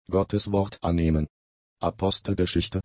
Gottes Wort annehmen. Apostelgeschichte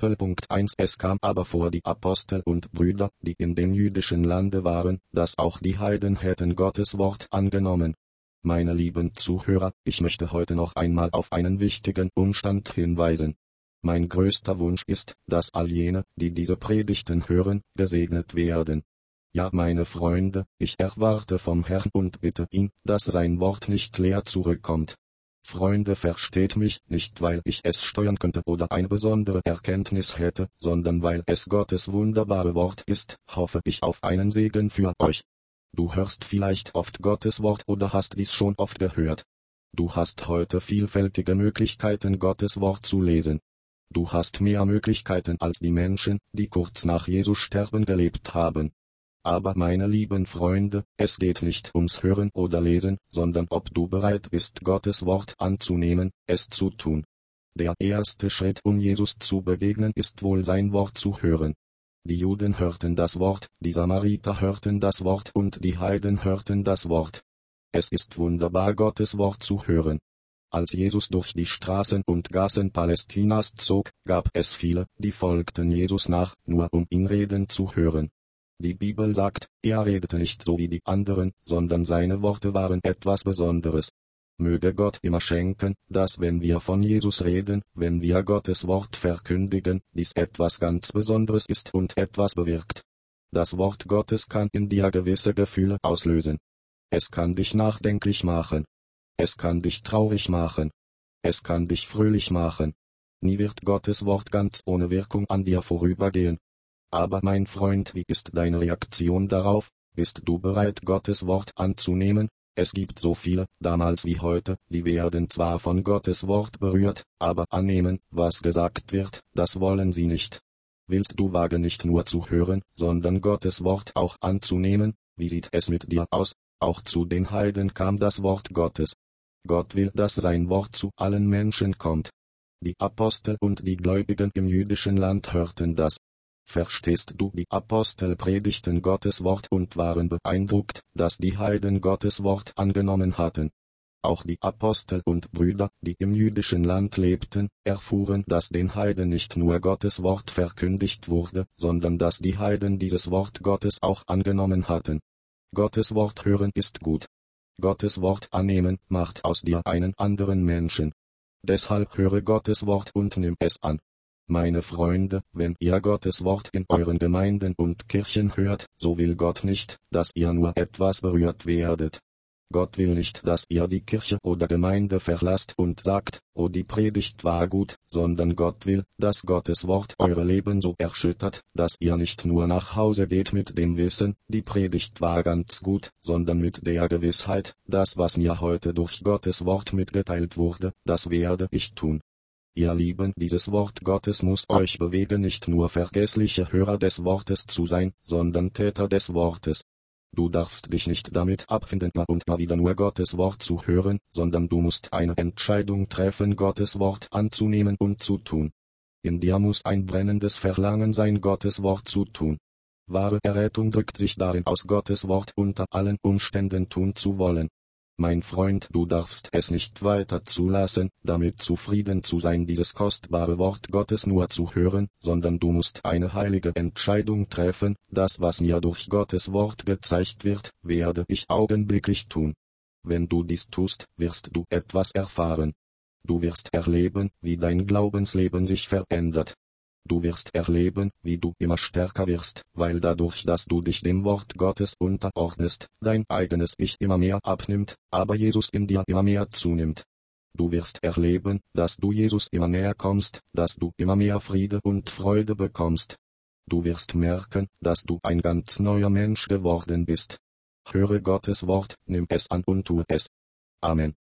11:1 Es kam aber vor die Apostel und Brüder, die in dem jüdischen Lande waren, dass auch die Heiden hätten Gottes Wort angenommen. Meine lieben Zuhörer, ich möchte heute noch einmal auf einen wichtigen Umstand hinweisen. Mein größter Wunsch ist, dass all jene, die diese Predigten hören, gesegnet werden. Ja, meine Freunde, ich erwarte vom Herrn und bitte ihn, dass sein Wort nicht leer zurückkommt. Freunde, versteht mich, nicht weil ich es steuern könnte oder eine besondere Erkenntnis hätte, sondern weil es Gottes wunderbare Wort ist, hoffe ich auf einen Segen für euch. Du hörst vielleicht oft Gottes Wort oder hast dies schon oft gehört. Du hast heute vielfältige Möglichkeiten, Gottes Wort zu lesen. Du hast mehr Möglichkeiten als die Menschen, die kurz nach Jesu Sterben gelebt haben. Aber meine lieben Freunde, es geht nicht ums Hören oder Lesen, sondern ob du bereit bist, Gottes Wort anzunehmen, es zu tun. Der erste Schritt, um Jesus zu begegnen, ist wohl sein Wort zu hören. Die Juden hörten das Wort, die Samariter hörten das Wort und die Heiden hörten das Wort. Es ist wunderbar, Gottes Wort zu hören. Als Jesus durch die Straßen und Gassen Palästinas zog, gab es viele, die folgten Jesus nach, nur um ihn reden zu hören. Die Bibel sagt, er redete nicht so wie die anderen, sondern seine Worte waren etwas Besonderes. Möge Gott immer schenken, dass wenn wir von Jesus reden, wenn wir Gottes Wort verkündigen, dies etwas ganz Besonderes ist und etwas bewirkt. Das Wort Gottes kann in dir gewisse Gefühle auslösen. Es kann dich nachdenklich machen. Es kann dich traurig machen. Es kann dich fröhlich machen. Nie wird Gottes Wort ganz ohne Wirkung an dir vorübergehen. Aber mein Freund, wie ist deine Reaktion darauf? Bist du bereit, Gottes Wort anzunehmen? Es gibt so viele, damals wie heute, die werden zwar von Gottes Wort berührt, aber annehmen, was gesagt wird, das wollen sie nicht. Willst du wagen, nicht nur zu hören, sondern Gottes Wort auch anzunehmen? Wie sieht es mit dir aus? Auch zu den Heiden kam das Wort Gottes. Gott will, dass sein Wort zu allen Menschen kommt. Die Apostel und die Gläubigen im jüdischen Land hörten das. Verstehst du, die Apostel predigten Gottes Wort und waren beeindruckt, dass die Heiden Gottes Wort angenommen hatten. Auch die Apostel und Brüder, die im jüdischen Land lebten, erfuhren, dass den Heiden nicht nur Gottes Wort verkündigt wurde, sondern dass die Heiden dieses Wort Gottes auch angenommen hatten. Gottes Wort hören ist gut. Gottes Wort annehmen macht aus dir einen anderen Menschen. Deshalb höre Gottes Wort und nimm es an. Meine Freunde, wenn ihr Gottes Wort in euren Gemeinden und Kirchen hört, so will Gott nicht, dass ihr nur etwas berührt werdet. Gott will nicht, dass ihr die Kirche oder Gemeinde verlasst und sagt, oh, die Predigt war gut, sondern Gott will, dass Gottes Wort eure Leben so erschüttert, dass ihr nicht nur nach Hause geht mit dem Wissen, die Predigt war ganz gut, sondern mit der Gewissheit, das, was mir heute durch Gottes Wort mitgeteilt wurde, das werde ich tun. Ihr Lieben, dieses Wort Gottes muss euch bewegen, nicht nur vergessliche Hörer des Wortes zu sein, sondern Täter des Wortes. Du darfst dich nicht damit abfinden, mal und mal wieder nur Gottes Wort zu hören, sondern du musst eine Entscheidung treffen, Gottes Wort anzunehmen und zu tun. In dir muss ein brennendes Verlangen sein, Gottes Wort zu tun. Wahre Errettung drückt sich darin aus, Gottes Wort unter allen Umständen tun zu wollen. Mein Freund, du darfst es nicht weiter zulassen, damit zufrieden zu sein, dieses kostbare Wort Gottes nur zu hören, sondern du musst eine heilige Entscheidung treffen, das, was mir durch Gottes Wort gezeigt wird, werde ich augenblicklich tun. Wenn du dies tust, wirst du etwas erfahren. Du wirst erleben, wie dein Glaubensleben sich verändert. Du wirst erleben, wie du immer stärker wirst, weil dadurch, dass du dich dem Wort Gottes unterordnest, dein eigenes Ich immer mehr abnimmt, aber Jesus in dir immer mehr zunimmt. Du wirst erleben, dass du Jesus immer näher kommst, dass du immer mehr Friede und Freude bekommst. Du wirst merken, dass du ein ganz neuer Mensch geworden bist. Höre Gottes Wort, nimm es an und tue es. Amen.